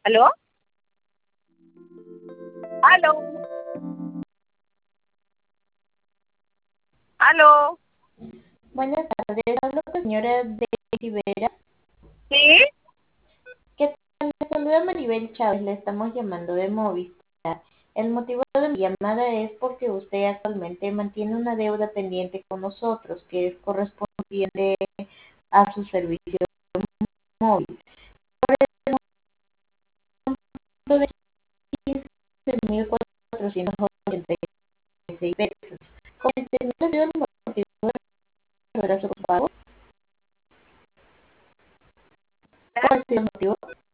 ¿Aló? ¿Aló? ¿Aló? Buenas tardes, hablo con señora Daisy Vera. ¿Sí? ¿Qué tal? Le saluda Maribel Chávez, le estamos llamando de Movistar. El motivo de mi llamada es porque usted actualmente mantiene una deuda pendiente con nosotros que es correspondiente a su servicio móvil. Por el monto de 15.486 pesos. Coménteme, ¿cuál ha sido el motivo de retraso su pago? ¿Cuál ha sido el motivo?